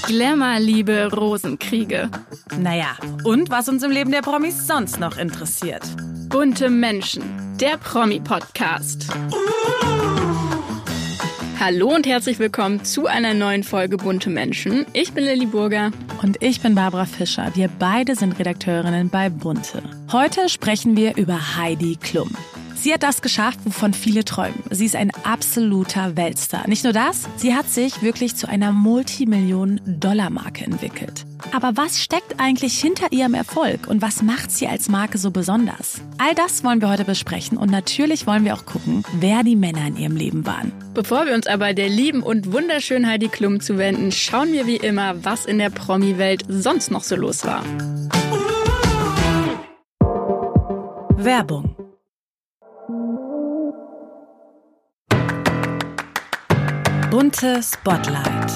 Glamour, Liebe, Rosenkriege. Naja, und was uns im Leben der Promis sonst noch interessiert. Bunte Menschen, der Promi-Podcast. Hallo und herzlich willkommen zu einer neuen Folge Bunte Menschen. Ich bin Lilly Burger. Und ich bin Barbara Fischer. Wir beide sind Redakteurinnen bei Bunte. Heute sprechen wir über Heidi Klum. Sie hat das geschafft, wovon viele träumen. Sie ist ein absoluter Weltstar. Nicht nur das, sie hat sich wirklich zu einer Multimillionen-Dollar-Marke entwickelt. Aber was steckt eigentlich hinter ihrem Erfolg und was macht sie als Marke so besonders? All das wollen wir heute besprechen und natürlich wollen wir auch gucken, wer die Männer in ihrem Leben waren. Bevor wir uns aber der lieben und wunderschönen Heidi Klum zuwenden, schauen wir wie immer, was in der Promi-Welt sonst noch so los war. Werbung. Bunte Spotlight.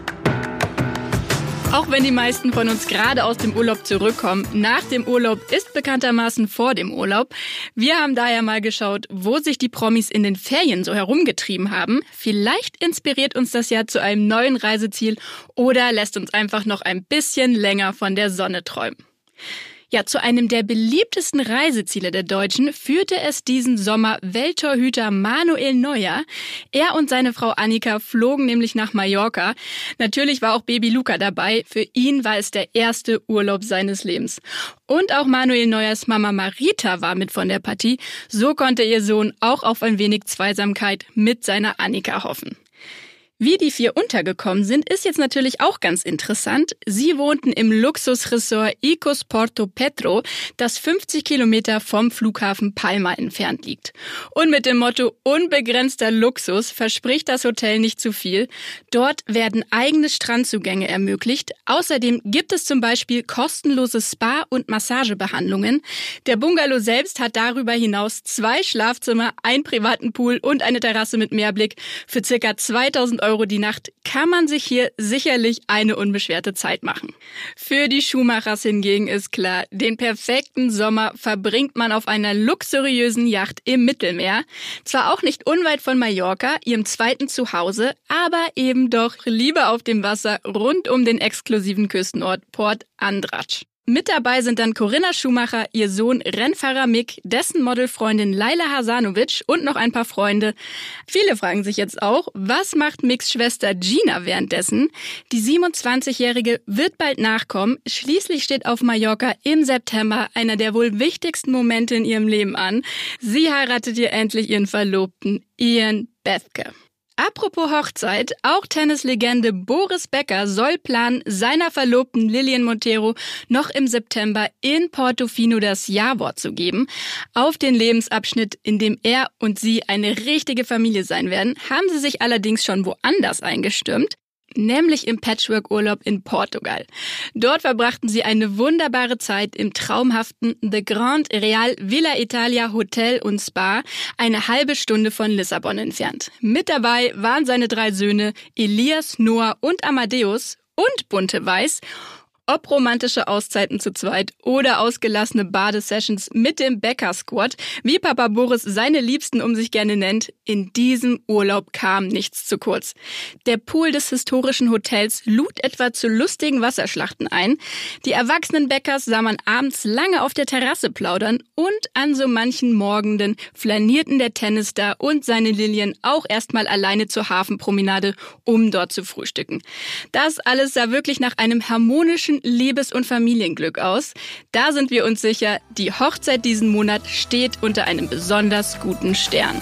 Auch wenn die meisten von uns gerade aus dem Urlaub zurückkommen, nach dem Urlaub ist bekanntermaßen vor dem Urlaub. Wir haben daher mal geschaut, wo sich die Promis in den Ferien so herumgetrieben haben. Vielleicht inspiriert uns das ja zu einem neuen Reiseziel oder lässt uns einfach noch ein bisschen länger von der Sonne träumen. Ja, zu einem der beliebtesten Reiseziele der Deutschen führte es diesen Sommer Welttorhüter Manuel Neuer. Er und seine Frau Annika flogen nämlich nach Mallorca. Natürlich war auch Baby Luca dabei. Für ihn war es der erste Urlaub seines Lebens. Und auch Manuel Neuers Mama Marita war mit von der Partie. So konnte ihr Sohn auch auf ein wenig Zweisamkeit mit seiner Annika hoffen. Wie die vier untergekommen sind, ist jetzt natürlich auch ganz interessant. Sie wohnten im Luxusressort Icos Porto Petro, das 50 Kilometer vom Flughafen Palma entfernt liegt. Und mit dem Motto unbegrenzter Luxus verspricht das Hotel nicht zu viel. Dort werden eigene Strandzugänge ermöglicht. Außerdem gibt es zum Beispiel kostenlose Spa- und Massagebehandlungen. Der Bungalow selbst hat darüber hinaus 2 Schlafzimmer, einen privaten Pool und eine Terrasse mit Meerblick. Für ca. 2.000 Euro die Nacht kann man sich hier sicherlich eine unbeschwerte Zeit machen. Für die Schumachers hingegen ist klar, den perfekten Sommer verbringt man auf einer luxuriösen Yacht im Mittelmeer. Zwar auch nicht unweit von Mallorca, ihrem zweiten Zuhause, aber eben doch lieber auf dem Wasser rund um den exklusiven Küstenort Port Andratx. Mit dabei sind dann Corinna Schumacher, ihr Sohn Rennfahrer Mick, dessen Modelfreundin Laila Hasanovic und noch ein paar Freunde. Viele fragen sich jetzt auch, was macht Micks Schwester Gina währenddessen? Die 27-Jährige wird bald nachkommen. Schließlich steht auf Mallorca im September einer der wohl wichtigsten Momente in ihrem Leben an. Sie heiratet hier endlich ihren Verlobten Ian Bethke. Apropos Hochzeit, auch Tennislegende Boris Becker soll planen, seiner Verlobten Lilian Montero noch im September in Portofino das Ja-Wort zu geben. Auf den Lebensabschnitt, in dem er und sie eine richtige Familie sein werden, haben sie sich allerdings schon woanders eingestimmt. Nämlich im Patchwork-Urlaub in Portugal. Dort verbrachten sie eine wunderbare Zeit im traumhaften The Grand Real Villa Italia Hotel und Spa, eine halbe Stunde von Lissabon entfernt. Mit dabei waren seine 3 Söhne Elias, Noah und Amadeus und Bunte Weiß. Ob romantische Auszeiten zu zweit oder ausgelassene Badesessions mit dem Becker-Squad, wie Papa Boris seine Liebsten um sich gerne nennt, in diesem Urlaub kam nichts zu kurz. Der Pool des historischen Hotels lud etwa zu lustigen Wasserschlachten ein. Die erwachsenen Beckers sah man abends lange auf der Terrasse plaudern und an so manchen Morgenden flanierten der Tennisstar und seine Lilien auch erstmal alleine zur Hafenpromenade, um dort zu frühstücken. Das alles sah wirklich nach einem harmonischen Liebes- und Familienglück aus. Da sind wir uns sicher, die Hochzeit diesen Monat steht unter einem besonders guten Stern.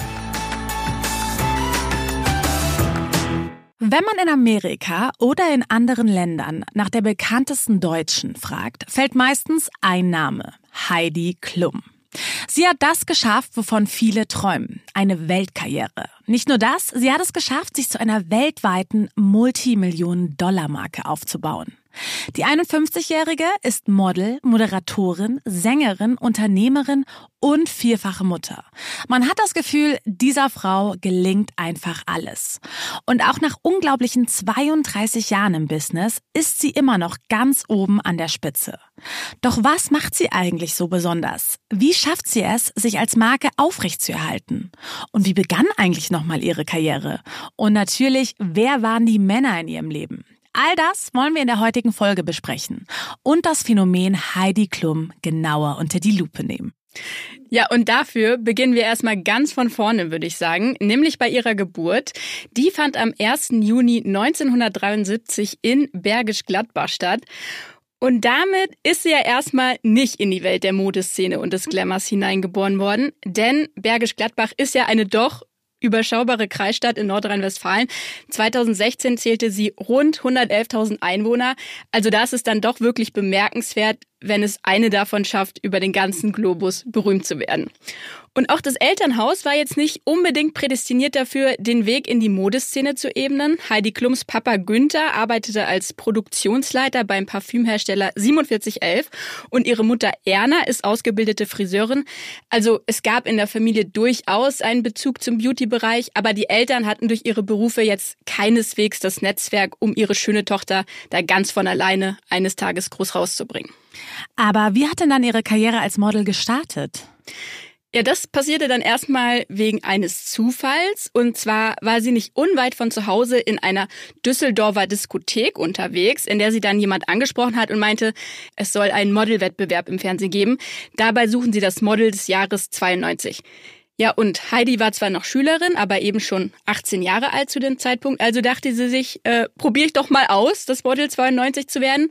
Wenn man in Amerika oder in anderen Ländern nach der bekanntesten Deutschen fragt, fällt meistens ein Name: Heidi Klum. Sie hat das geschafft, wovon viele träumen: eine Weltkarriere. Nicht nur das, sie hat es geschafft, sich zu einer weltweiten Multimillionen-Dollar-Marke aufzubauen. Die 51-Jährige ist Model, Moderatorin, Sängerin, Unternehmerin und vierfache Mutter. Man hat das Gefühl, dieser Frau gelingt einfach alles. Und auch nach unglaublichen 32 Jahren im Business ist sie immer noch ganz oben an der Spitze. Doch was macht sie eigentlich so besonders? Wie schafft sie es, sich als Marke aufrechtzuerhalten? Und wie begann eigentlich nochmal ihre Karriere? Und natürlich, wer waren die Männer in ihrem Leben? All das wollen wir in der heutigen Folge besprechen und das Phänomen Heidi Klum genauer unter die Lupe nehmen. Ja, und dafür beginnen wir erstmal ganz von vorne, würde ich sagen, nämlich bei ihrer Geburt. Die fand am 1. Juni 1973 in Bergisch Gladbach statt. Und damit ist sie ja erstmal nicht in die Welt der Modeszene und des Glamours hineingeboren worden, denn Bergisch Gladbach ist ja eine doch überschaubare Kreisstadt in Nordrhein-Westfalen. 2016 zählte sie rund 111.000 Einwohner. Also das ist dann doch wirklich bemerkenswert, wenn es eine davon schafft, über den ganzen Globus berühmt zu werden. Und auch das Elternhaus war jetzt nicht unbedingt prädestiniert dafür, den Weg in die Modeszene zu ebnen. Heidi Klums Papa Günther arbeitete als Produktionsleiter beim Parfümhersteller 4711 und ihre Mutter Erna ist ausgebildete Friseurin. Also es gab in der Familie durchaus einen Bezug zum Beauty-Bereich, aber die Eltern hatten durch ihre Berufe jetzt keineswegs das Netzwerk, um ihre schöne Tochter da ganz von alleine eines Tages groß rauszubringen. Aber wie hat denn dann ihre Karriere als Model gestartet? Ja, das passierte dann erstmal wegen eines Zufalls. Und zwar war sie nicht unweit von zu Hause in einer Düsseldorfer Diskothek unterwegs, in der sie dann jemand angesprochen hat und meinte, es soll einen Modelwettbewerb im Fernsehen geben. Dabei suchen sie das Model des Jahres 92. Ja, und Heidi war zwar noch Schülerin, aber eben schon 18 Jahre alt zu dem Zeitpunkt. Also dachte sie sich, probiere ich doch mal aus, das Model 92 zu werden.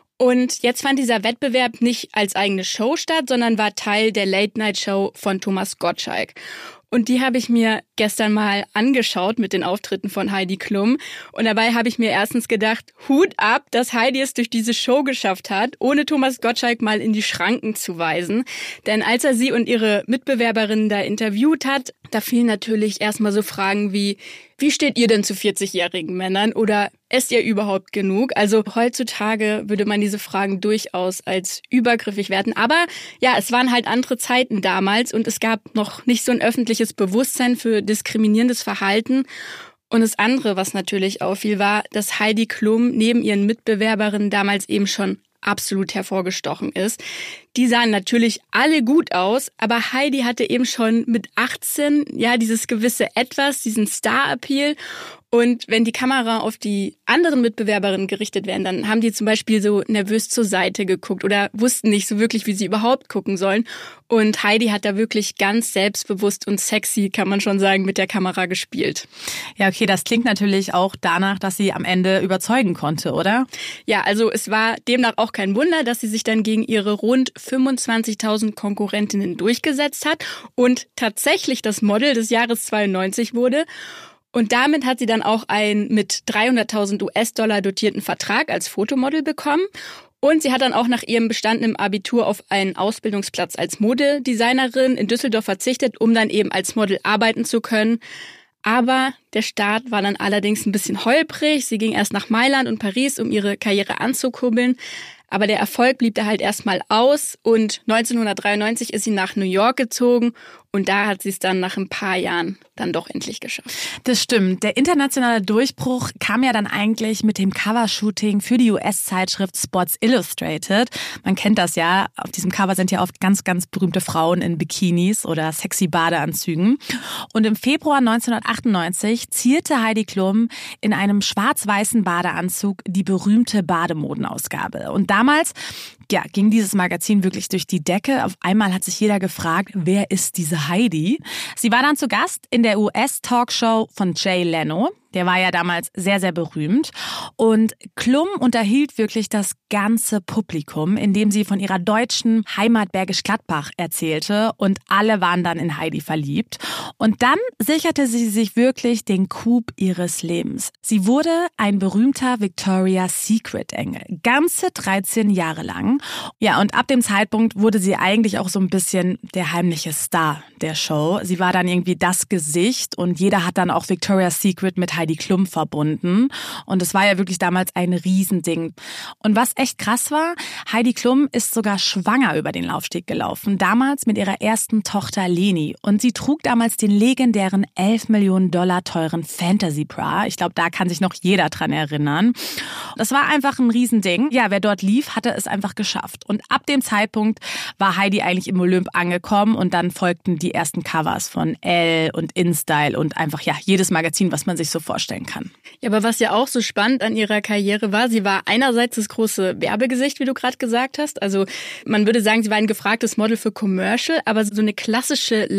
Und jetzt fand dieser Wettbewerb nicht als eigene Show statt, sondern war Teil der Late-Night-Show von Thomas Gottschalk. Und die habe ich mir gestern mal angeschaut mit den Auftritten von Heidi Klum. Und dabei habe ich mir erstens gedacht, Hut ab, dass Heidi es durch diese Show geschafft hat, ohne Thomas Gottschalk mal in die Schranken zu weisen. Denn als er sie und ihre Mitbewerberinnen da interviewt hat, da fielen natürlich erstmal so Fragen wie steht ihr denn zu 40-jährigen Männern oder esst ihr überhaupt genug? Also heutzutage würde man diese Fragen durchaus als übergriffig werten. Aber ja, es waren halt andere Zeiten damals und es gab noch nicht so ein öffentliches Bewusstsein für diskriminierendes Verhalten. Und das andere, was natürlich auffiel, war, dass Heidi Klum neben ihren Mitbewerberinnen damals eben schon absolut hervorgestochen ist. Die sahen natürlich alle gut aus, aber Heidi hatte eben schon mit 18 ja dieses gewisse Etwas, diesen Star-Appeal. Und wenn die Kamera auf die anderen Mitbewerberinnen gerichtet werden, dann haben die zum Beispiel so nervös zur Seite geguckt oder wussten nicht so wirklich, wie sie überhaupt gucken sollen. Und Heidi hat da wirklich ganz selbstbewusst und sexy, kann man schon sagen, mit der Kamera gespielt. Ja, okay, das klingt natürlich auch danach, dass sie am Ende überzeugen konnte, oder? Ja, also es war demnach auch kein Wunder, dass sie sich dann gegen ihre rund 25.000 Konkurrentinnen durchgesetzt hat und tatsächlich das Model des Jahres 92 wurde. Und damit hat sie dann auch einen mit 300.000 US-Dollar dotierten Vertrag als Fotomodel bekommen. Und sie hat dann auch nach ihrem bestandenen Abitur auf einen Ausbildungsplatz als Modedesignerin in Düsseldorf verzichtet, um dann eben als Model arbeiten zu können. Aber der Start war dann allerdings ein bisschen holprig. Sie ging erst nach Mailand und Paris, um ihre Karriere anzukurbeln. Aber der Erfolg blieb da halt erstmal aus und 1993 ist sie nach New York gezogen und da hat sie es dann nach ein paar Jahren dann doch endlich geschafft. Das stimmt. Der internationale Durchbruch kam ja dann eigentlich mit dem Covershooting für die US-Zeitschrift Sports Illustrated. Man kennt das ja. Auf diesem Cover sind ja oft ganz, ganz berühmte Frauen in Bikinis oder sexy Badeanzügen. Und im Februar 1998 zierte Heidi Klum in einem schwarz-weißen Badeanzug die berühmte Bademodenausgabe. Und damals ging dieses Magazin wirklich durch die Decke. Auf einmal hat sich jeder gefragt, wer ist diese Heidi? Sie war dann zu Gast in der US-Talkshow von Jay Leno. Der war ja damals sehr, sehr berühmt. Und Klum unterhielt wirklich das ganze Publikum, indem sie von ihrer deutschen Heimat Bergisch Gladbach erzählte. Und alle waren dann in Heidi verliebt. Und dann sicherte sie sich wirklich den Coup ihres Lebens. Sie wurde ein berühmter Victoria's Secret Engel. Ganze 13 Jahre lang. Ja, und ab dem Zeitpunkt wurde sie eigentlich auch so ein bisschen der heimliche Star der Show. Sie war dann irgendwie das Gesicht und jeder hat dann auch Victoria's Secret mit Heidi Klum verbunden. Und es war ja wirklich damals ein Riesending. Und was echt krass war, Heidi Klum ist sogar schwanger über den Laufsteg gelaufen. Damals mit ihrer ersten Tochter Leni. Und sie trug damals den legendären 11 Millionen Dollar teuren Fantasy Bra. Ich glaube, da kann sich noch jeder dran erinnern. Das war einfach ein Riesending. Ja, wer dort lief, hatte es einfach geschafft. Und ab dem Zeitpunkt war Heidi eigentlich im Olymp angekommen und dann folgten die ersten Covers von Elle und InStyle und einfach jedes Magazin, was man sich so vorstellen kann. Ja, aber was ja auch so spannend an ihrer Karriere war. Sie war einerseits das große Werbegesicht, wie du gerade gesagt hast. Also man würde sagen, sie war ein gefragtes Model für Commercial, aber so eine klassische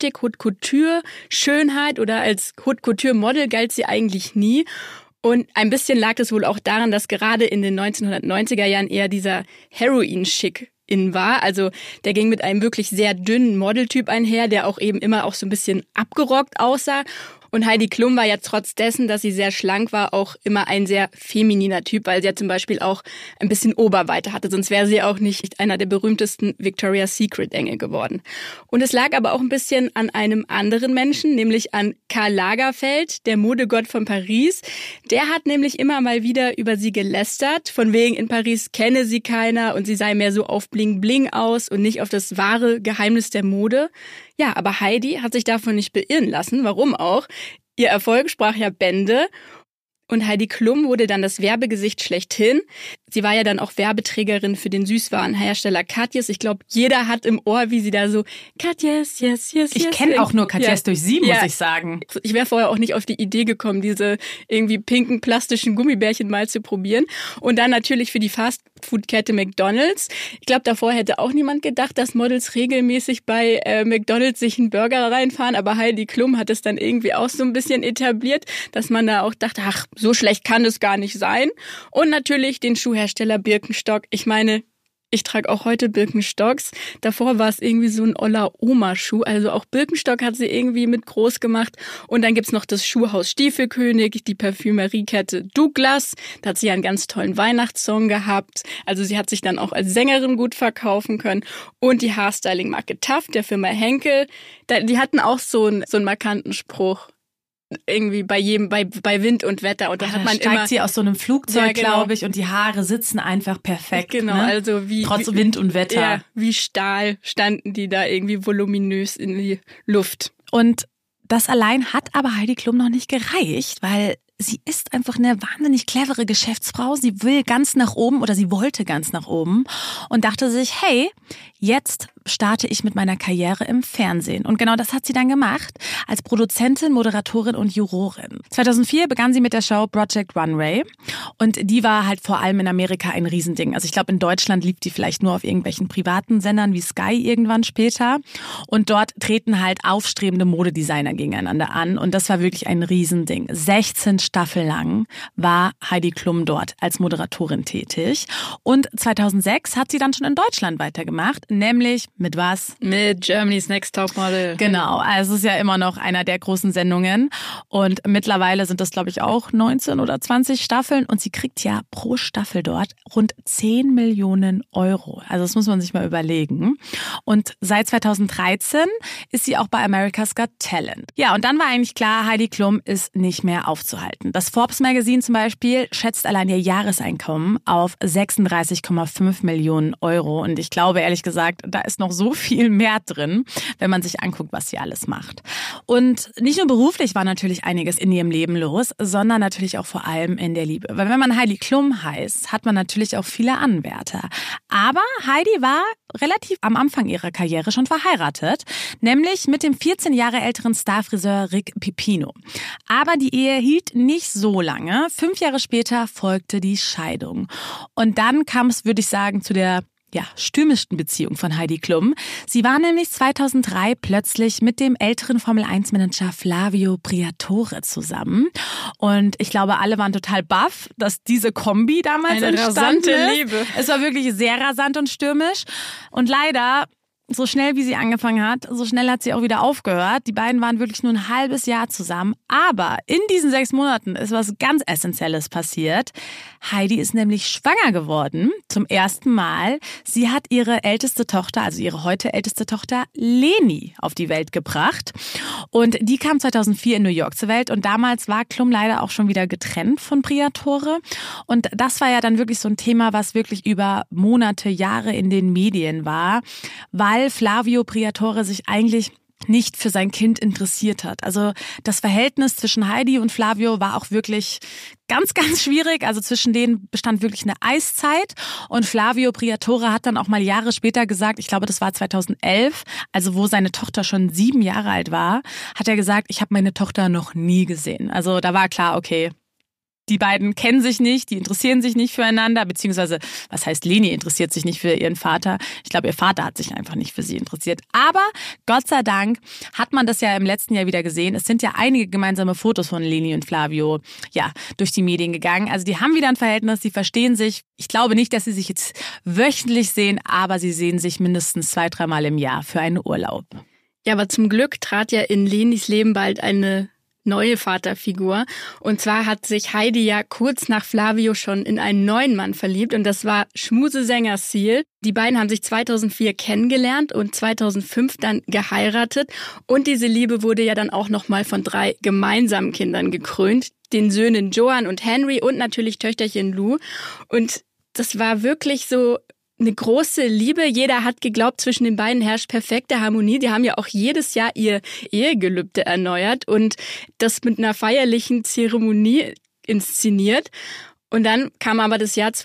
Laufsteg-Haute-Couture-Schönheit oder als Haute-Couture-Model galt sie eigentlich nie. Und ein bisschen lag es wohl auch daran, dass gerade in den 1990er Jahren eher dieser Heroin-Schick in war. Also der ging mit einem wirklich sehr dünnen Modeltyp einher, der auch eben immer auch so ein bisschen abgerockt aussah. Und Heidi Klum war ja trotz dessen, dass sie sehr schlank war, auch immer ein sehr femininer Typ, weil sie ja zum Beispiel auch ein bisschen Oberweite hatte. Sonst wäre sie auch nicht einer der berühmtesten Victoria's Secret Engel geworden. Und es lag aber auch ein bisschen an einem anderen Menschen, nämlich an Karl Lagerfeld, der Modegott von Paris. Der hat nämlich immer mal wieder über sie gelästert, von wegen in Paris kenne sie keiner und sie sei mehr so auf Bling Bling aus und nicht auf das wahre Geheimnis der Mode. Ja, aber Heidi hat sich davon nicht beirren lassen. Warum auch? Ihr Erfolg sprach ja Bände. Und Heidi Klum wurde dann das Werbegesicht schlechthin. Sie war ja dann auch Werbeträgerin für den Süßwarenhersteller Katjes. Ich glaube, jeder hat im Ohr, wie sie da so Katjes, yes, yes, yes. Ich kenne auch nur Katjes durch sie, muss ich sagen. Ich wäre vorher auch nicht auf die Idee gekommen, diese irgendwie pinken plastischen Gummibärchen mal zu probieren. Und dann natürlich für die Fastfood-Kette McDonald's. Ich glaube, davor hätte auch niemand gedacht, dass Models regelmäßig bei McDonald's sich einen Burger reinfahren. Aber Heidi Klum hat es dann irgendwie auch so ein bisschen etabliert, dass man da auch dachte, ach, so schlecht kann es gar nicht sein. Und natürlich den Schuhhersteller Birkenstock. Ich meine, ich trage auch heute Birkenstocks. Davor war es irgendwie so ein oller Oma-Schuh. Also auch Birkenstock hat sie irgendwie mit groß gemacht. Und dann gibt's noch das Schuhhaus Stiefelkönig, die Parfümeriekette Douglas. Da hat sie ja einen ganz tollen Weihnachtssong gehabt. Also sie hat sich dann auch als Sängerin gut verkaufen können. Und die Haarstyling-Marke Taft, der Firma Henkel, die hatten auch so einen markanten Spruch. Irgendwie bei Wind und Wetter. Und da hat man steigt immer sie aus so einem Flugzeug, ja, genau. glaube ich, und die Haare sitzen einfach perfekt. Genau, ne? also trotz Wind und Wetter. Ja, wie Stahl standen die da irgendwie voluminös in die Luft. Und das allein hat aber Heidi Klum noch nicht gereicht, weil sie ist einfach eine wahnsinnig clevere Geschäftsfrau. Sie will ganz nach oben oder sie wollte ganz nach oben und dachte sich, hey, jetzt starte ich mit meiner Karriere im Fernsehen. Und genau das hat sie dann gemacht, als Produzentin, Moderatorin und Jurorin. 2004 begann sie mit der Show Project Runway und die war halt vor allem in Amerika ein Riesending. Also ich glaube, in Deutschland lief die vielleicht nur auf irgendwelchen privaten Sendern wie Sky irgendwann später. Und dort treten halt aufstrebende Modedesigner gegeneinander an und das war wirklich ein Riesending. 16 Staffeln lang war Heidi Klum dort als Moderatorin tätig. Und 2006 hat sie dann schon in Deutschland weitergemacht, nämlich mit was? Mit Germany's Next Topmodel. Genau, also es ist ja immer noch einer der großen Sendungen. Und mittlerweile sind das, glaube ich, auch 19 oder 20 Staffeln. Und sie kriegt ja pro Staffel dort rund 10 Millionen Euro. Also das muss man sich mal überlegen. Und seit 2013 ist sie auch bei America's Got Talent. Ja, und dann war eigentlich klar, Heidi Klum ist nicht mehr aufzuhalten. Das Forbes Magazine zum Beispiel schätzt allein ihr Jahreseinkommen auf 36,5 Millionen Euro. Und ich glaube, ehrlich gesagt, da ist noch so viel mehr drin, wenn man sich anguckt, was sie alles macht. Und nicht nur beruflich war natürlich einiges in ihrem Leben los, sondern natürlich auch vor allem in der Liebe. Weil wenn man Heidi Klum heißt, hat man natürlich auch viele Anwärter. Aber Heidi war relativ am Anfang ihrer Karriere schon verheiratet, nämlich mit dem 14 Jahre älteren Starfriseur Rick Pipino. Aber die Ehe hielt nicht so lange. 5 Jahre später folgte die Scheidung. Und dann kam es, würde ich sagen, zu der stürmischsten Beziehung von Heidi Klum. Sie war nämlich 2003 plötzlich mit dem älteren Formel-1-Manager Flavio Briatore zusammen. Und ich glaube, alle waren total baff, dass diese Kombi damals entstanden ist. Eine rasante Liebe. Es war wirklich sehr rasant und stürmisch. Und leider, so schnell wie sie angefangen hat, so schnell hat sie auch wieder aufgehört. Die beiden waren wirklich nur ein halbes Jahr zusammen. Aber in diesen 6 Monaten ist was ganz Essentielles passiert. Heidi ist nämlich schwanger geworden, zum ersten Mal. Sie hat ihre älteste Tochter, also ihre heute älteste Tochter, Leni, auf die Welt gebracht. Und die kam 2004 in New York zur Welt. Und damals war Klum leider auch schon wieder getrennt von Briatore. Und das war ja dann wirklich so ein Thema, was wirklich über Monate, Jahre in den Medien war, weil Flavio Briatore sich eigentlich nicht für sein Kind interessiert hat. Also das Verhältnis zwischen Heidi und Flavio war auch wirklich ganz, ganz schwierig. Also zwischen denen bestand wirklich eine Eiszeit. Und Flavio Briatore hat dann auch mal Jahre später gesagt, ich glaube, das war 2011, also wo seine Tochter schon 7 Jahre alt war, hat er gesagt, ich habe meine Tochter noch nie gesehen. Also da war klar, okay, Die beiden kennen sich nicht, die interessieren sich nicht füreinander, beziehungsweise, was heißt, Leni interessiert sich nicht für ihren Vater. Ich glaube, ihr Vater hat sich einfach nicht für sie interessiert. Aber Gott sei Dank hat man das ja im letzten Jahr wieder gesehen. Es sind ja einige gemeinsame Fotos von Leni und Flavio, durch die Medien gegangen. Also die haben wieder ein Verhältnis, die verstehen sich. Ich glaube nicht, dass sie sich jetzt wöchentlich sehen, aber sie sehen sich mindestens 2-3 Mal im Jahr für einen Urlaub. Ja, aber zum Glück trat ja in Lenis Leben bald eine neue Vaterfigur. Und zwar hat sich Heidi ja kurz nach Flavio schon in einen neuen Mann verliebt und das war Schmusesänger Seal. Die beiden haben sich 2004 kennengelernt und 2005 dann geheiratet und diese Liebe wurde ja dann auch nochmal von 3 gemeinsamen Kindern gekrönt, den Söhnen Joan und Henry und natürlich Töchterchen Lou. Und das war wirklich so eine große Liebe. Jeder hat geglaubt, zwischen den beiden herrscht perfekte Harmonie. Die haben ja auch jedes Jahr ihr Ehegelübde erneuert und das mit einer feierlichen Zeremonie inszeniert. Und dann kam aber das Jahr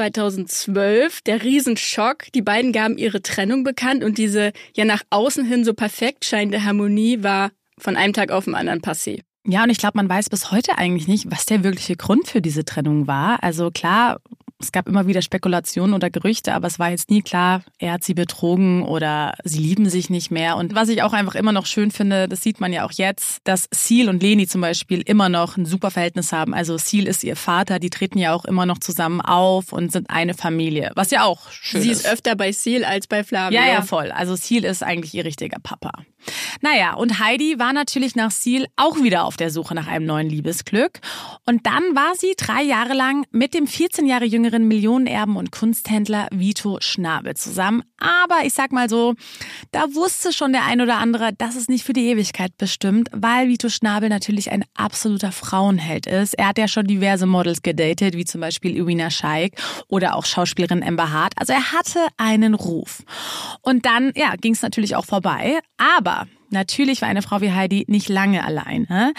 2012, der Riesenschock. Die beiden gaben ihre Trennung bekannt und diese ja nach außen hin so perfekt scheinende Harmonie war von einem Tag auf den anderen passé. Ja, und ich glaube, man weiß bis heute eigentlich nicht, was der wirkliche Grund für diese Trennung war. Also klar, es gab immer wieder Spekulationen oder Gerüchte, aber es war jetzt nie klar, er hat sie betrogen oder sie lieben sich nicht mehr. Und was ich auch einfach immer noch schön finde, das sieht man ja auch jetzt, dass Seal und Leni zum Beispiel immer noch ein super Verhältnis haben. Also Seal ist ihr Vater, die treten ja auch immer noch zusammen auf und sind eine Familie, was ja auch schön ist. Sie ist öfter bei Seal als bei Flavio. Ja, voll. Also Seal ist eigentlich ihr richtiger Papa. Naja, und Heidi war natürlich nach Seal auch wieder auf der Suche nach einem neuen Liebesglück. Und dann war sie 3 Jahre lang mit dem 14 Jahre jüngeren Millionenerben und Kunsthändler Vito Schnabel zusammen. Aber ich sag mal so, da wusste schon der ein oder andere, dass es nicht für die Ewigkeit bestimmt, weil Vito Schnabel natürlich ein absoluter Frauenheld ist. Er hat ja schon diverse Models gedatet, wie zum Beispiel Irina Shayk oder auch Schauspielerin Amber Hart. Also er hatte einen Ruf. Und dann, ging es natürlich auch vorbei. Aber natürlich war eine Frau wie Heidi nicht lange alleine.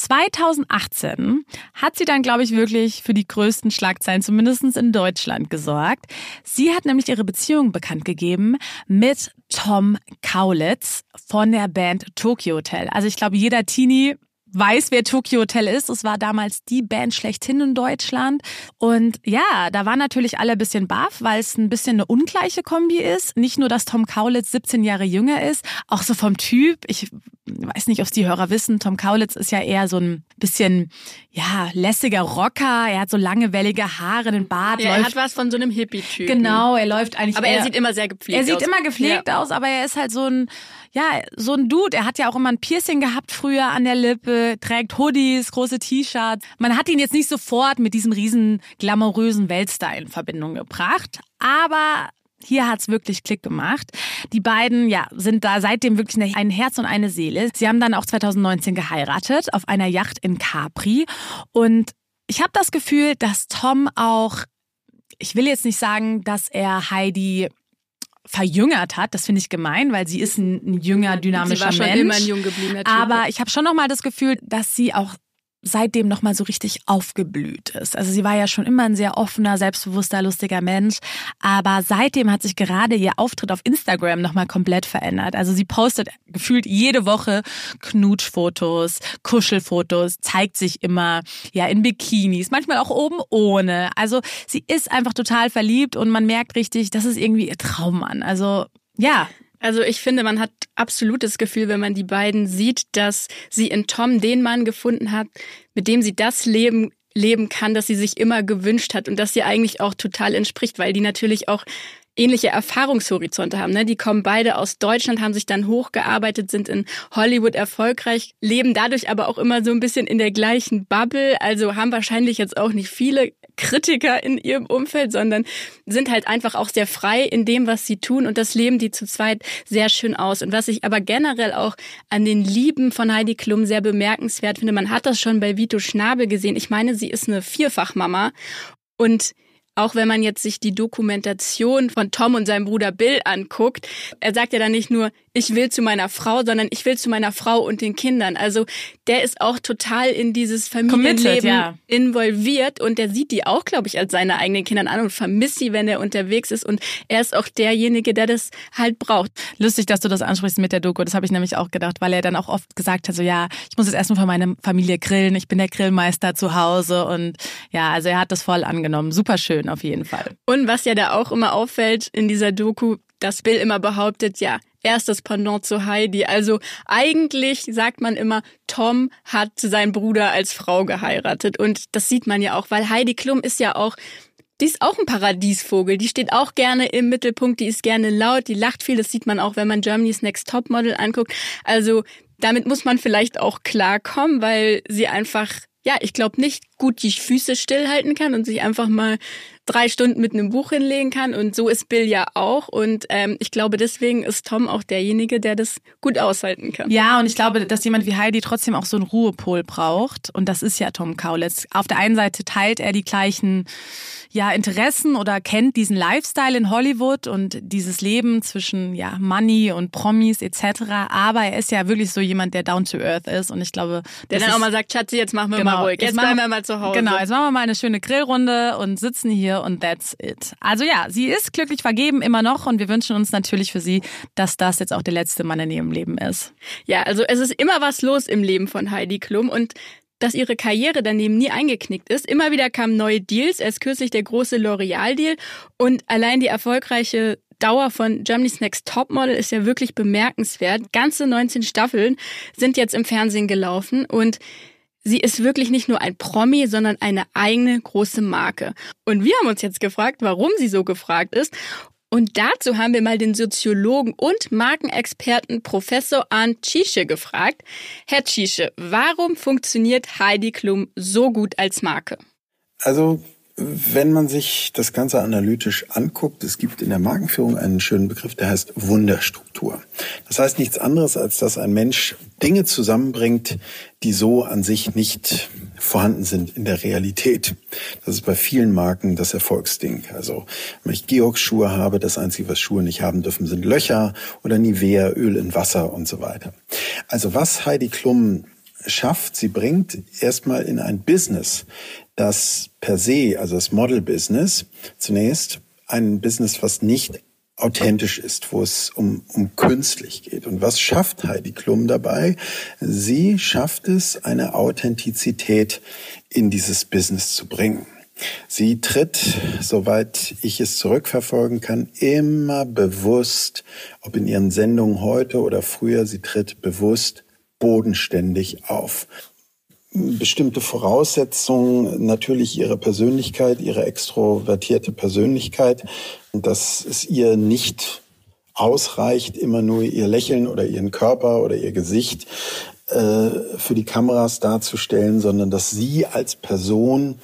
2018 hat sie dann, glaube ich, wirklich für die größten Schlagzeilen, zumindest in Deutschland, gesorgt. Sie hat nämlich ihre Beziehung bekannt gegeben mit Tom Kaulitz von der Band Tokyo Hotel. Also ich glaube, jeder Teenie weiß, wer Tokyo Hotel ist. Es war damals die Band schlechthin in Deutschland. Und ja, da waren natürlich alle ein bisschen baff, weil es ein bisschen eine ungleiche Kombi ist. Nicht nur, dass Tom Kaulitz 17 Jahre jünger ist, auch so vom Typ. Ich weiß nicht, ob es die Hörer wissen. Tom Kaulitz ist ja eher so ein bisschen, lässiger Rocker. Er hat so lange, wellige Haare, den Bart. Ja, er hat was von so einem Hippie-Typ. Genau, er läuft eigentlich. Aber er sieht immer sehr gepflegt aus. Er sieht immer gepflegt aus, aber er ist halt so ein Dude. Er hat ja auch immer ein Piercing gehabt früher an der Lippe, trägt Hoodies, große T-Shirts. Man hat ihn jetzt nicht sofort mit diesem riesen glamourösen Weltstar in Verbindung gebracht, aber hier hat's wirklich Klick gemacht. Die beiden, sind da seitdem wirklich ein Herz und eine Seele. Sie haben dann auch 2019 geheiratet auf einer Yacht in Capri und ich habe das Gefühl, dass Tom auch, ich will jetzt nicht sagen, dass er Heidi verjüngert hat, das finde ich gemein, weil sie ist ein junger, dynamischer Mensch. Sie war schon immer ein jung gebliebener Typ. Aber ich habe schon nochmal das Gefühl, dass sie auch seitdem nochmal so richtig aufgeblüht ist. Also sie war ja schon immer ein sehr offener, selbstbewusster, lustiger Mensch. Aber seitdem hat sich gerade ihr Auftritt auf Instagram nochmal komplett verändert. Also sie postet gefühlt jede Woche Knutschfotos, Kuschelfotos, zeigt sich immer in Bikinis, manchmal auch oben ohne. Also sie ist einfach total verliebt und man merkt richtig, das ist irgendwie ihr Traummann. Also Also ich finde, man hat absolut das Gefühl, wenn man die beiden sieht, dass sie in Tom den Mann gefunden hat, mit dem sie das leben kann, das sie sich immer gewünscht hat und das ihr eigentlich auch total entspricht, weil die natürlich auch ähnliche Erfahrungshorizonte haben. Ne? Die kommen beide aus Deutschland, haben sich dann hochgearbeitet, sind in Hollywood erfolgreich, leben dadurch aber auch immer so ein bisschen in der gleichen Bubble, also haben wahrscheinlich jetzt auch nicht viele Kritiker in ihrem Umfeld, sondern sind halt einfach auch sehr frei in dem, was sie tun und das leben die zu zweit sehr schön aus. Und was ich aber generell auch an den Lieben von Heidi Klum sehr bemerkenswert finde, man hat das schon bei Vito Schnabel gesehen. Ich meine, sie ist eine Vierfachmama und Auch wenn man jetzt sich die Dokumentation von Tom und seinem Bruder Bill anguckt, er sagt ja dann nicht nur, ich will zu meiner Frau, sondern ich will zu meiner Frau und den Kindern. Also der ist auch total in dieses Familienleben involviert und der sieht die auch, glaube ich, als seine eigenen Kinder an und vermisst sie, wenn er unterwegs ist. Und er ist auch derjenige, der das halt braucht. Lustig, dass du das ansprichst mit der Doku. Das habe ich nämlich auch gedacht, weil er dann auch oft gesagt hat, so ja, ich muss jetzt erstmal für meine Familie grillen. Ich bin der Grillmeister zu Hause. Und ja, also er hat das voll angenommen. Super schön auf jeden Fall. Und was ja da auch immer auffällt in dieser Doku, dass Bill immer behauptet, ja, er ist das Pendant zu Heidi. Also eigentlich sagt man immer, Tom hat seinen Bruder als Frau geheiratet. Und das sieht man ja auch, weil Heidi Klum ist ja auch, die ist auch ein Paradiesvogel. Die steht auch gerne im Mittelpunkt, die ist gerne laut, die lacht viel. Das sieht man auch, wenn man Germany's Next Topmodel anguckt. Also damit muss man vielleicht auch klarkommen, weil sie einfach, ja, ich glaube nicht gut die Füße stillhalten kann und sich einfach mal 3 Stunden mit einem Buch hinlegen kann. Und so ist Bill ja auch. Und ich glaube, deswegen ist Tom auch derjenige, der das gut aushalten kann. Ja, und ich glaube, dass jemand wie Heidi trotzdem auch so einen Ruhepol braucht. Und das ist ja Tom Kaulitz. Auf der einen Seite teilt er die gleichen Interessen oder kennt diesen Lifestyle in Hollywood und dieses Leben zwischen Money und Promis etc. Aber er ist ja wirklich so jemand, der down to earth ist. Und ich glaube, der dann auch mal sagt, Schatzi, jetzt machen wir mal ruhig. Jetzt bleiben wir mal zu Hause. Genau, jetzt machen wir mal eine schöne Grillrunde und sitzen hier und that's it. Also ja, sie ist glücklich vergeben immer noch und wir wünschen uns natürlich für sie, dass das jetzt auch der letzte Mann in ihrem Leben ist. Ja, also es ist immer was los im Leben von Heidi Klum und dass ihre Karriere daneben nie eingeknickt ist. Immer wieder kamen neue Deals, erst kürzlich der große L'Oreal-Deal und allein die erfolgreiche Dauer von Germany's Next Topmodel ist ja wirklich bemerkenswert. Ganze 19 Staffeln sind jetzt im Fernsehen gelaufen und sie ist wirklich nicht nur ein Promi, sondern eine eigene große Marke. Und wir haben uns jetzt gefragt, warum sie so gefragt ist. Und dazu haben wir mal den Soziologen und Markenexperten Professor Arndt Tschische gefragt. Herr Tschische, warum funktioniert Heidi Klum so gut als Marke? Also, wenn man sich das Ganze analytisch anguckt, es gibt in der Markenführung einen schönen Begriff, der heißt Wunderstruktur. Das heißt nichts anderes, als dass ein Mensch Dinge zusammenbringt, die so an sich nicht vorhanden sind in der Realität. Das ist bei vielen Marken das Erfolgsding. Also, wenn ich Georg-Schuhe habe, das Einzige, was Schuhe nicht haben dürfen, sind Löcher oder Nivea, Öl in Wasser und so weiter. Also, was Heidi Klum schafft, sie bringt erstmal in ein Business, das per se, also das Model-Business, zunächst ein Business, was nicht authentisch ist, wo es um künstlich geht. Und was schafft Heidi Klum dabei? Sie schafft es, eine Authentizität in dieses Business zu bringen. Sie tritt, soweit ich es zurückverfolgen kann, immer bewusst, ob in ihren Sendungen heute oder früher, sie tritt bewusst bodenständig auf. Bestimmte Voraussetzungen, natürlich ihre Persönlichkeit, ihre extrovertierte Persönlichkeit, dass es ihr nicht ausreicht, immer nur ihr Lächeln oder ihren Körper oder ihr Gesicht für die Kameras darzustellen, sondern dass sie als Person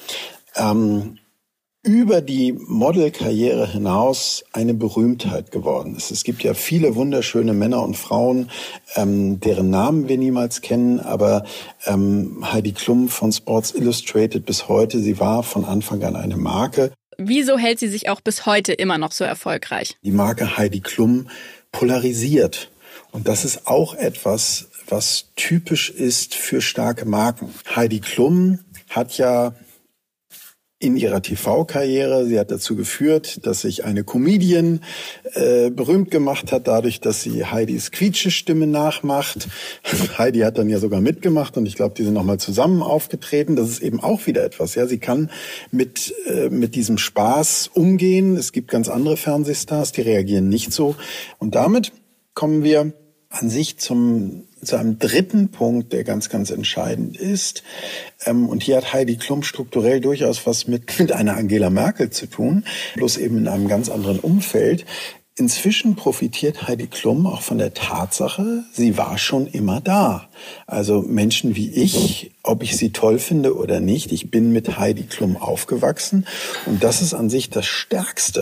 über die Modelkarriere hinaus eine Berühmtheit geworden ist. Es gibt ja viele wunderschöne Männer und Frauen, deren Namen wir niemals kennen, aber Heidi Klum von Sports Illustrated bis heute, sie war von Anfang an eine Marke. Wieso hält sie sich auch bis heute immer noch so erfolgreich? Die Marke Heidi Klum polarisiert. Und das ist auch etwas, was typisch ist für starke Marken. Heidi Klum hat ja in ihrer TV-Karriere, sie hat dazu geführt, dass sich eine Comedian berühmt gemacht hat, dadurch, dass sie Heidis Quietschestimme nachmacht. Heidi hat dann ja sogar mitgemacht und ich glaube, die sind nochmal zusammen aufgetreten. Das ist eben auch wieder etwas. Ja, sie kann mit diesem Spaß umgehen. Es gibt ganz andere Fernsehstars, die reagieren nicht so. Und damit kommen wir an sich zu einem dritten Punkt, der ganz, ganz entscheidend ist. Und hier hat Heidi Klum strukturell durchaus was mit einer Angela Merkel zu tun, bloß eben in einem ganz anderen Umfeld. Inzwischen profitiert Heidi Klum auch von der Tatsache, sie war schon immer da. Also Menschen wie ich, ob ich sie toll finde oder nicht, ich bin mit Heidi Klum aufgewachsen. Und das ist an sich das Stärkste,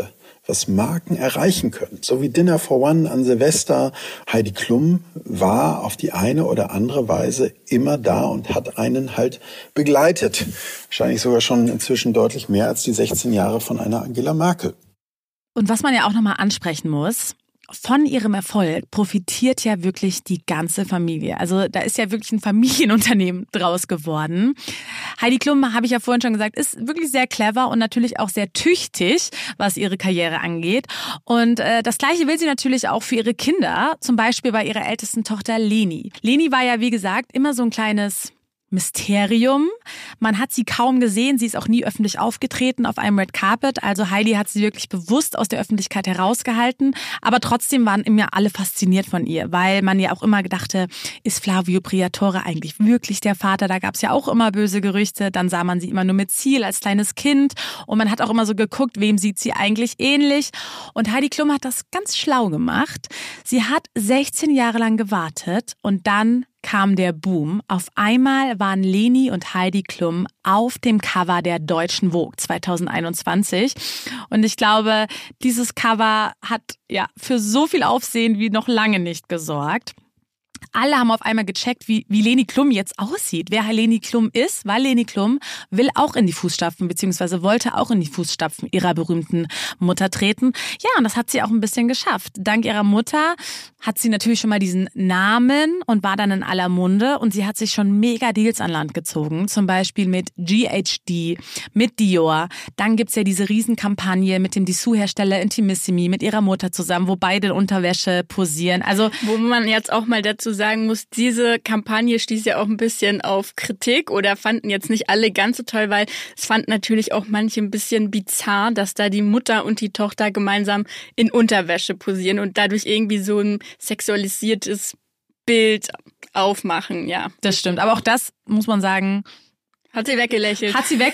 was Marken erreichen können. So wie Dinner for One an Silvester. Heidi Klum war auf die eine oder andere Weise immer da und hat einen halt begleitet. Wahrscheinlich sogar schon inzwischen deutlich mehr als die 16 Jahre von einer Angela Merkel. Und was man ja auch nochmal ansprechen muss, von ihrem Erfolg profitiert ja wirklich die ganze Familie. Also da ist ja wirklich ein Familienunternehmen draus geworden. Heidi Klum, habe ich ja vorhin schon gesagt, ist wirklich sehr clever und natürlich auch sehr tüchtig, was ihre Karriere angeht. Und das Gleiche will sie natürlich auch für ihre Kinder, zum Beispiel bei ihrer ältesten Tochter Leni. Leni war ja, wie gesagt, immer so ein kleines Mysterium. Man hat sie kaum gesehen, sie ist auch nie öffentlich aufgetreten auf einem Red Carpet, also Heidi hat sie wirklich bewusst aus der Öffentlichkeit herausgehalten, aber trotzdem waren immer alle fasziniert von ihr, weil man ja auch immer dachte, ist Flavio Briatore eigentlich wirklich der Vater? Da gab es ja auch immer böse Gerüchte, dann sah man sie immer nur mit Ziel als kleines Kind und man hat auch immer so geguckt, wem sieht sie eigentlich ähnlich, und Heidi Klum hat das ganz schlau gemacht. Sie hat 16 Jahre lang gewartet und dann kam der Boom. Auf einmal waren Leni und Heidi Klum auf dem Cover der Deutschen Vogue 2021. Und ich glaube, dieses Cover hat ja für so viel Aufsehen wie noch lange nicht gesorgt. Alle haben auf einmal gecheckt, wie Leni Klum jetzt aussieht, wer Leni Klum ist, weil Leni Klum will auch in die Fußstapfen, beziehungsweise wollte auch in die Fußstapfen ihrer berühmten Mutter treten. Ja, und das hat sie auch ein bisschen geschafft. Dank ihrer Mutter hat sie natürlich schon mal diesen Namen und war dann in aller Munde, und sie hat sich schon mega Deals an Land gezogen, zum Beispiel mit GHD, mit Dior. Dann gibt's ja diese Riesenkampagne mit dem Dessous-Hersteller Intimissimi, mit ihrer Mutter zusammen, wo beide in Unterwäsche posieren. Also wo man jetzt auch mal dazu sagen muss, diese Kampagne stieß ja auch ein bisschen auf Kritik oder fanden jetzt nicht alle ganz so toll, weil es fanden natürlich auch manche ein bisschen bizarr, dass da die Mutter und die Tochter gemeinsam in Unterwäsche posieren und dadurch irgendwie so ein sexualisiertes Bild aufmachen, ja. Das stimmt, aber auch das muss man sagen, Hat sie weggelächelt.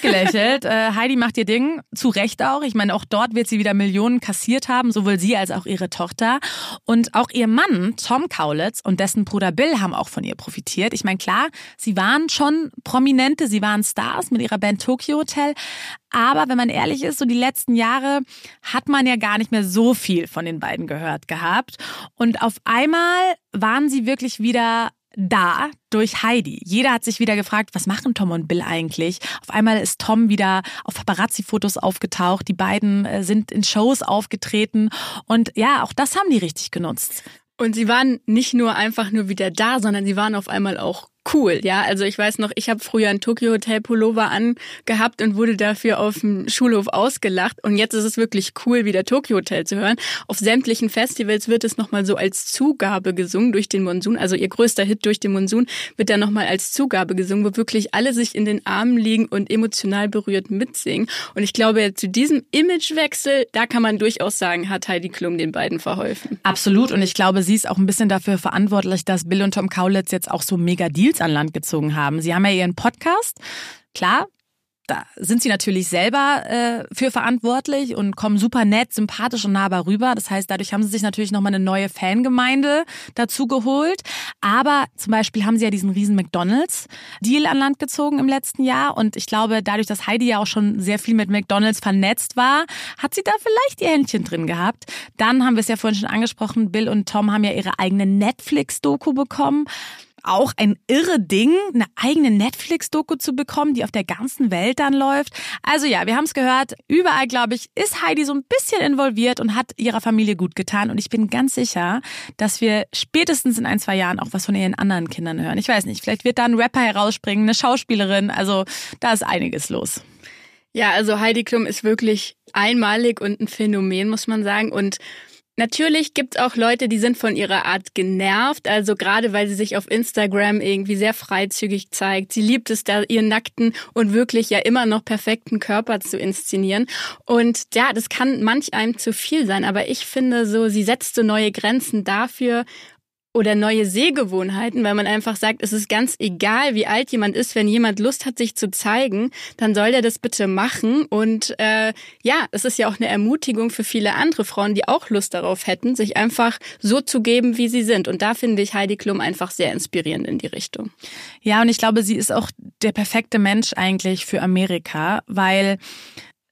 Heidi macht ihr Ding, zu Recht auch. Ich meine, auch dort wird sie wieder Millionen kassiert haben, sowohl sie als auch ihre Tochter. Und auch ihr Mann, Tom Kaulitz, und dessen Bruder Bill haben auch von ihr profitiert. Ich meine, klar, sie waren schon Prominente, sie waren Stars mit ihrer Band Tokyo Hotel. Aber wenn man ehrlich ist, so die letzten Jahre hat man ja gar nicht mehr so viel von den beiden gehört gehabt. Und auf einmal waren sie wirklich wieder da durch Heidi. Jeder hat sich wieder gefragt, was machen Tom und Bill eigentlich? Auf einmal ist Tom wieder auf Paparazzi-Fotos aufgetaucht. Die beiden sind in Shows aufgetreten. Und ja, auch das haben die richtig genutzt. Und sie waren nicht nur einfach nur wieder da, sondern sie waren auf einmal auch cool, ja. Also ich weiß noch, ich habe früher einen Tokyo Hotel Pullover angehabt und wurde dafür auf dem Schulhof ausgelacht. Und jetzt ist es wirklich cool, wieder Tokyo Hotel zu hören. Auf sämtlichen Festivals wird es nochmal so als Zugabe gesungen durch den Monsun. Also ihr größter Hit durch den Monsun wird dann nochmal als Zugabe gesungen, wo wirklich alle sich in den Armen liegen und emotional berührt mitsingen. Und ich glaube, zu diesem Imagewechsel, da kann man durchaus sagen, hat Heidi Klum den beiden verholfen. Absolut. Und ich glaube, sie ist auch ein bisschen dafür verantwortlich, dass Bill und Tom Kaulitz jetzt auch so mega Deals an Land gezogen haben. Sie haben ja ihren Podcast, klar, da sind sie natürlich selber für verantwortlich und kommen super nett, sympathisch und nahbar rüber. Das heißt, dadurch haben sie sich natürlich nochmal eine neue Fangemeinde dazu geholt. Aber zum Beispiel haben sie ja diesen riesen McDonald's-Deal an Land gezogen im letzten Jahr. Und ich glaube, dadurch, dass Heidi ja auch schon sehr viel mit McDonald's vernetzt war, hat sie da vielleicht ihr Händchen drin gehabt. Dann haben wir es ja vorhin schon angesprochen, Bill und Tom haben ja ihre eigene Netflix-Doku bekommen. Auch ein irre Ding, eine eigene Netflix-Doku zu bekommen, die auf der ganzen Welt dann läuft. Also ja, wir haben es gehört, überall, glaube ich, ist Heidi so ein bisschen involviert und hat ihrer Familie gut getan. Und ich bin ganz sicher, dass wir spätestens in 1-2 Jahren auch was von ihren anderen Kindern hören. Ich weiß nicht, vielleicht wird da ein Rapper herausspringen, eine Schauspielerin, also da ist einiges los. Ja, also Heidi Klum ist wirklich einmalig und ein Phänomen, muss man sagen. Und natürlich gibt es auch Leute, die sind von ihrer Art genervt, also gerade weil sie sich auf Instagram irgendwie sehr freizügig zeigt. Sie liebt es da, ihren nackten und wirklich ja immer noch perfekten Körper zu inszenieren. Und ja, das kann manch einem zu viel sein, aber ich finde so, sie setzt so neue Grenzen dafür, oder neue Sehgewohnheiten, weil man einfach sagt, es ist ganz egal, wie alt jemand ist, wenn jemand Lust hat, sich zu zeigen, dann soll der das bitte machen. Und ja, es ist ja auch eine Ermutigung für viele andere Frauen, die auch Lust darauf hätten, sich einfach so zu geben, wie sie sind. Und da finde ich Heidi Klum einfach sehr inspirierend in die Richtung. Ja, und ich glaube, sie ist auch der perfekte Mensch eigentlich für Amerika, weil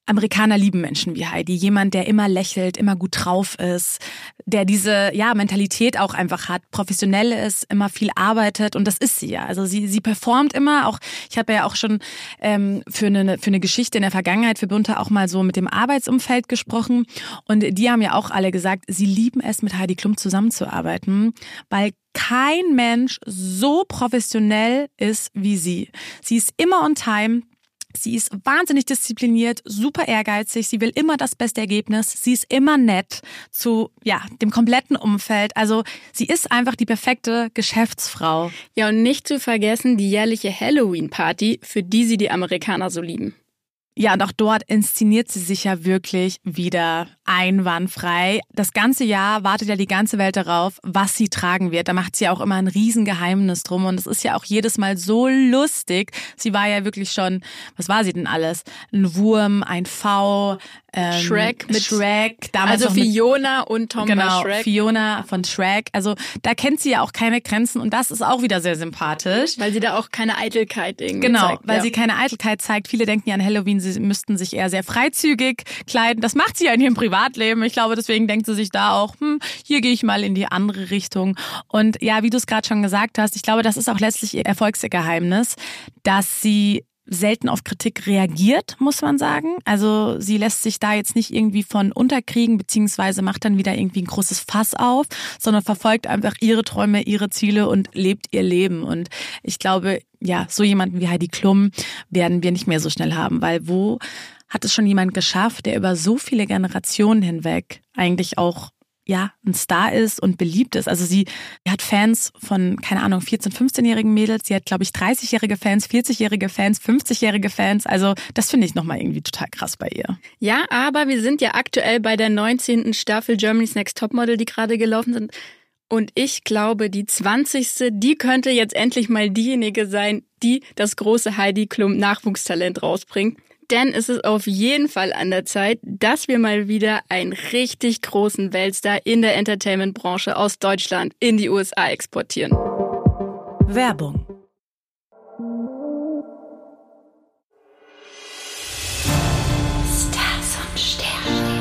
Amerikaner lieben Menschen wie Heidi. Jemand, der immer lächelt, immer gut drauf ist, der diese Mentalität auch einfach hat, professionell ist, immer viel arbeitet und das ist sie ja. Also sie performt immer. Auch ich habe ja auch schon für eine Geschichte in der Vergangenheit für Bunte auch mal so mit dem Arbeitsumfeld gesprochen und die haben ja auch alle gesagt, sie lieben es, mit Heidi Klum zusammenzuarbeiten, weil kein Mensch so professionell ist wie sie. Sie ist immer on time. Sie ist wahnsinnig diszipliniert, super ehrgeizig, sie will immer das beste Ergebnis, sie ist immer nett zu dem kompletten Umfeld. Also sie ist einfach die perfekte Geschäftsfrau. Ja, und nicht zu vergessen die jährliche Halloween-Party, für die sie die Amerikaner so lieben. Ja, und auch dort inszeniert sie sich ja wirklich wieder einwandfrei. Das ganze Jahr wartet ja die ganze Welt darauf, was sie tragen wird. Da macht sie auch immer ein Riesengeheimnis drum. Und es ist ja auch jedes Mal so lustig. Sie war ja wirklich schon, was war sie denn alles? Ein Wurm, ein V, Shrek. Damals also Fiona und Tom genau, Shrek. Fiona von Shrek. Also da kennt sie ja auch keine Grenzen und das ist auch wieder sehr sympathisch. Weil sie da auch keine Eitelkeit irgendwie zeigt. Weil sie keine Eitelkeit zeigt. Viele denken ja an Halloween, sie müssten sich eher sehr freizügig kleiden. Das macht sie ja in ihrem Privatleben. Ich glaube, deswegen denkt sie sich da auch, hier gehe ich mal in die andere Richtung. Und ja, wie du es gerade schon gesagt hast, ich glaube, das ist auch letztlich ihr Erfolgsgeheimnis, dass sie selten auf Kritik reagiert, muss man sagen. Also sie lässt sich da jetzt nicht irgendwie von unterkriegen, beziehungsweise macht dann wieder irgendwie ein großes Fass auf, sondern verfolgt einfach ihre Träume, ihre Ziele und lebt ihr Leben. Und ich glaube, so jemanden wie Heidi Klum werden wir nicht mehr so schnell haben, weil wo hat es schon jemand geschafft, der über so viele Generationen hinweg eigentlich auch ein Star ist und beliebt ist. Also sie hat Fans von, 14-, 15-jährigen Mädels. Sie hat, glaube ich, 30-jährige Fans, 40-jährige Fans, 50-jährige Fans. Also das finde ich nochmal irgendwie total krass bei ihr. Ja, aber wir sind ja aktuell bei der 19. Staffel Germany's Next Topmodel, die gerade gelaufen sind. Und ich glaube, die 20. die könnte jetzt endlich mal diejenige sein, die das große Heidi Klum Nachwuchstalent rausbringt. Denn es ist auf jeden Fall an der Zeit, dass wir mal wieder einen richtig großen Weltstar in der Entertainment-Branche aus Deutschland in die USA exportieren. Werbung. Stars und Sterne.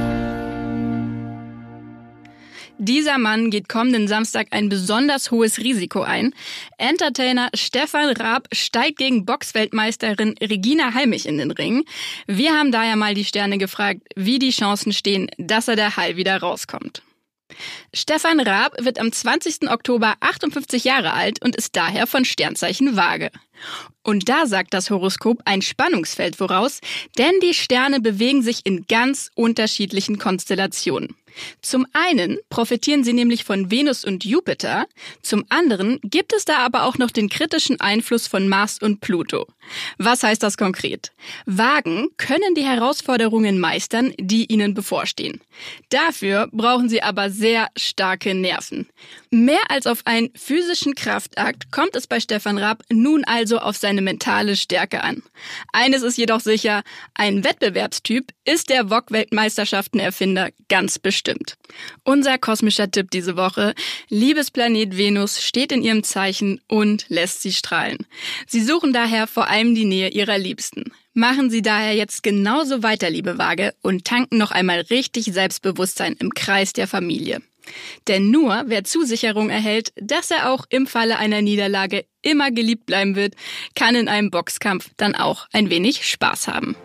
Dieser Mann geht kommenden Samstag ein besonders hohes Risiko ein. Entertainer Stefan Raab steigt gegen Boxweltmeisterin Regina Halmich in den Ring. Wir haben daher mal die Sterne gefragt, wie die Chancen stehen, dass er der Heil wieder rauskommt. Stefan Raab wird am 20. Oktober 58 Jahre alt und ist daher von Sternzeichen Waage. Und da sagt das Horoskop ein Spannungsfeld voraus, denn die Sterne bewegen sich in ganz unterschiedlichen Konstellationen. Zum einen profitieren sie nämlich von Venus und Jupiter, zum anderen gibt es da aber auch noch den kritischen Einfluss von Mars und Pluto. Was heißt das konkret? Waagen können die Herausforderungen meistern, die ihnen bevorstehen. Dafür brauchen sie aber sehr starke Nerven. Mehr als auf einen physischen Kraftakt kommt es bei Stefan Raab nun also auf seine mentale Stärke an. Eines ist jedoch sicher, ein Wettbewerbstyp ist der VOG-Weltmeisterschaften-Erfinder ganz bestimmt. Unser kosmischer Tipp diese Woche: Liebesplanet Venus steht in ihrem Zeichen und lässt sie strahlen. Sie suchen daher vor allem die Nähe ihrer Liebsten. Machen Sie daher jetzt genauso weiter, liebe Waage, und tanken noch einmal richtig Selbstbewusstsein im Kreis der Familie. Denn nur wer Zusicherung erhält, dass er auch im Falle einer Niederlage immer geliebt bleiben wird, kann in einem Boxkampf dann auch ein wenig Spaß haben.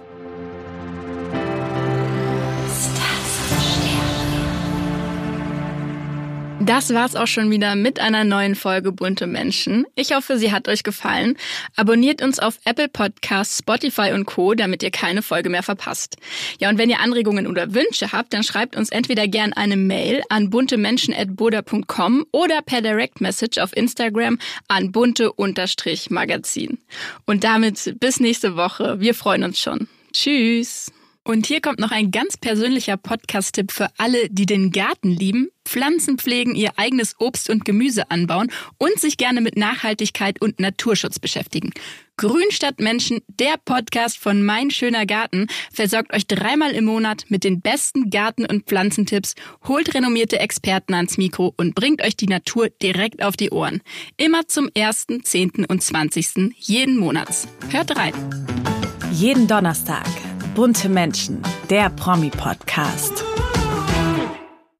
Das war's auch schon wieder mit einer neuen Folge Bunte Menschen. Ich hoffe, sie hat euch gefallen. Abonniert uns auf Apple Podcasts, Spotify und Co., damit ihr keine Folge mehr verpasst. Ja, und wenn ihr Anregungen oder Wünsche habt, dann schreibt uns entweder gern eine Mail an buntemenschen@boda.com oder per Direct Message auf Instagram an bunte_magazin. Und damit bis nächste Woche. Wir freuen uns schon. Tschüss. Und hier kommt noch ein ganz persönlicher Podcast-Tipp für alle, die den Garten lieben, Pflanzen pflegen, ihr eigenes Obst und Gemüse anbauen und sich gerne mit Nachhaltigkeit und Naturschutz beschäftigen. Grün statt Menschen, der Podcast von Mein Schöner Garten, versorgt euch 3-mal im Monat mit den besten Garten- und Pflanzentipps, holt renommierte Experten ans Mikro und bringt euch die Natur direkt auf die Ohren. Immer zum 1., 10. und 20. jeden Monats. Hört rein! Jeden Donnerstag Bunte Menschen, der Promi-Podcast.